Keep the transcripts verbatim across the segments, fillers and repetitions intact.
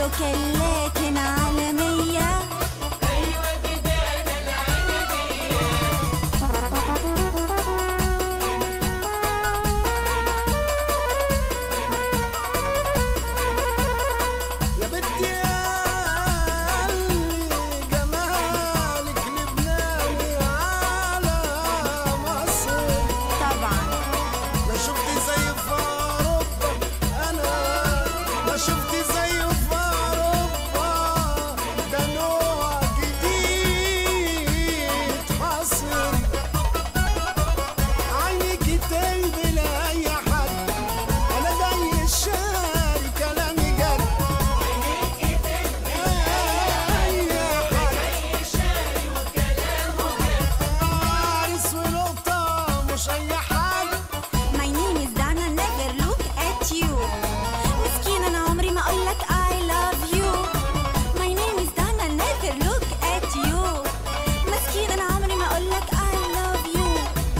وكلات عالمية. أيوة بدانا العنبية. يا بنتي قلبي جمالك لبناني على مصر. طبعا ما شفتي زي في أوروبا، أنا ما شفتي زي في أوروبا. ده نوع جديد حصر. عينيكي تلبي لأي حد، أنا جاي الشاري كلامي جد. عينيكي تلبي أي حد أي شاري وكلامه جد. عريس ونقطة مش أي حد. My name is Dana, never look at you. مسكينة أنا عمري ما أقولك I love you. My name is Dana, never look at you. مسكينة أنا عمري ما أقولك I love you.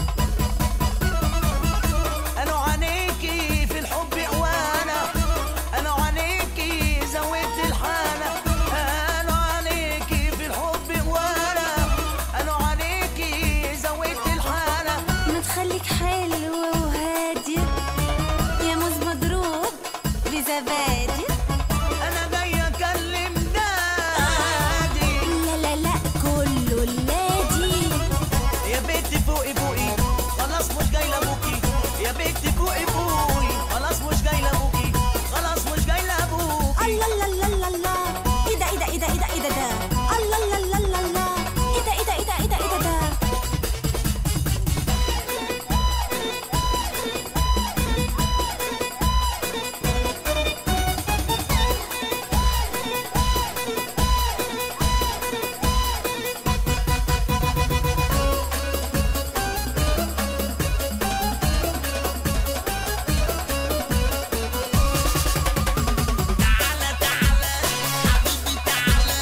قالوا عليكي في الحب قوانا، قالوا عليكي زودت الحالة، قالوا عليكي في الحب قوانا، قالوا عليكي زودت الحالة. ما تخليك حلو وهادي يا موز مضروب بزبادي. أنا جاي أكلم دادي. لا لا لا كله اللادي. يا بنتي فوقي فوقي خلاص مش جاي لأبوكي، يا بنتي فوقي فوقي خلاص مش جاي لأبوكي، خلاص مش جاي لأبوكي. الله الله الله الله الله. ايه ده ايه ده ايه ده ايه ده ايه ده ده. الله الله الله الله الله. ايه ده ايه ده ايه ده ايه ده ايه ده ده. تعالى تعالى حبيبي تعالى،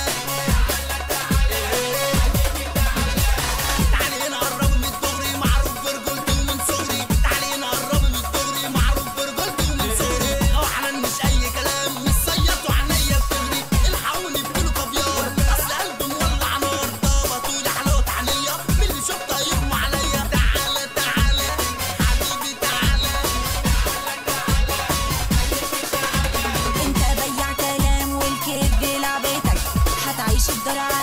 تعالي نقرب من الدغري معروف برجولتي ومن صغري، تعالي نقرب من الدغري معروف برجولتي ومن صغري. وحنان مش أي كلام، مش صيط وعينيا بتغري، الحقوني بكل كافيار أصل قلبي مولع نار. ضبطولي حلاوة عينيا من اللي شفته يغمى عليا. تعالى تعالى حبيبي تعالى. انت بياع كلام والكذب لعبتك، هتعيش الدار